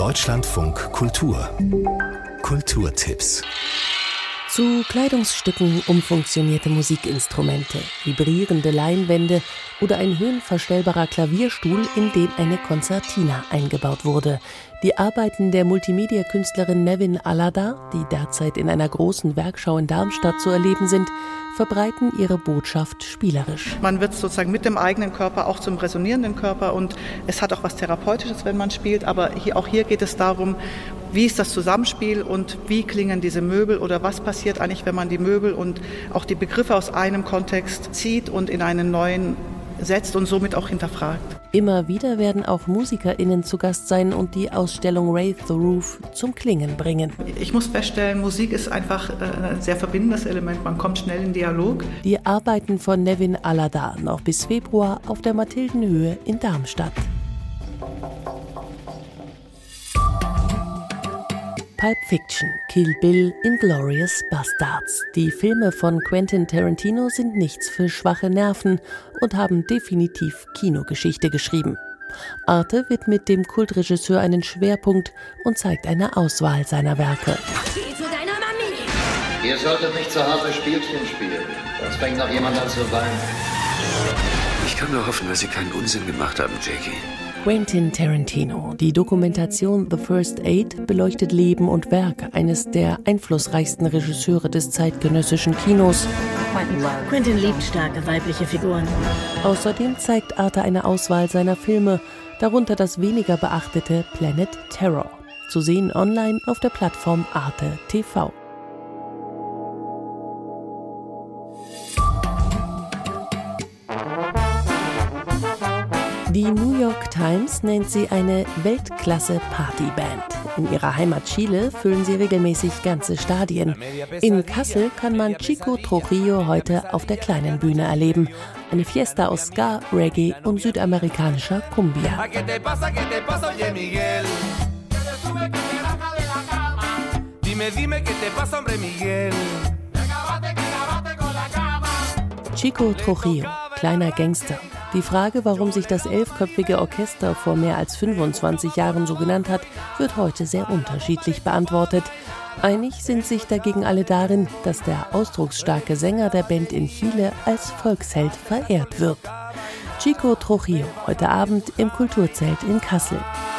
Deutschlandfunk Kultur. Kulturtipps. Zu Kleidungsstücken umfunktionierte Musikinstrumente, vibrierende Leinwände oder ein höhenverstellbarer Klavierstuhl, in den eine Konzertina eingebaut wurde. Die Arbeiten der Multimedia-Künstlerin Nevin Alada, die derzeit in einer großen Werkschau in Darmstadt zu erleben sind, verbreiten ihre Botschaft spielerisch. Man wird sozusagen mit dem eigenen Körper auch zum resonierenden Körper und es hat auch was Therapeutisches, wenn man spielt, aber auch hier geht es darum, wie ist das Zusammenspiel und wie klingen diese Möbel oder was passiert eigentlich, wenn man die Möbel und auch die Begriffe aus einem Kontext zieht und in einen neuen setzt und somit auch hinterfragt. Immer wieder werden auch MusikerInnen zu Gast sein und die Ausstellung Wraith the Roof zum Klingen bringen. Ich muss feststellen, Musik ist einfach ein sehr verbindendes Element, man kommt schnell in Dialog. Die Arbeiten von Nevin Alada noch bis Februar auf der Mathildenhöhe in Darmstadt. Pulp Fiction, Kill Bill, Inglourious Basterds. Die Filme von Quentin Tarantino sind nichts für schwache Nerven und haben definitiv Kinogeschichte geschrieben. Arte widmet dem Kultregisseur einen Schwerpunkt und zeigt eine Auswahl seiner Werke. Geh zu deiner Mami! Ihr solltet nicht zu Hause Spielchen spielen, sonst fängt noch jemand an zu weinen. Ich kann nur hoffen, dass Sie keinen Unsinn gemacht haben, Jackie. Quentin Tarantino. Die Dokumentation The First Aid beleuchtet Leben und Werk eines der einflussreichsten Regisseure des zeitgenössischen Kinos. Quentin liebt starke weibliche Figuren. Außerdem zeigt Arte eine Auswahl seiner Filme, darunter das weniger beachtete Planet Terror. Zu sehen online auf der Plattform Arte TV. Die New York Times nennt sie eine Weltklasse-Partyband. In ihrer Heimat Chile füllen sie regelmäßig ganze Stadien. In Kassel kann man Chico Trujillo heute auf der kleinen Bühne erleben. Eine Fiesta aus Ska, Reggae und südamerikanischer Cumbia. Chico Trujillo, kleiner Gangster. Die Frage, warum sich das 11-köpfige Orchester vor mehr als 25 Jahren so genannt hat, wird heute sehr unterschiedlich beantwortet. Einig sind sich dagegen alle darin, dass der ausdrucksstarke Sänger der Band in Chile als Volksheld verehrt wird. Chico Trujillo, heute Abend im Kulturzelt in Kassel.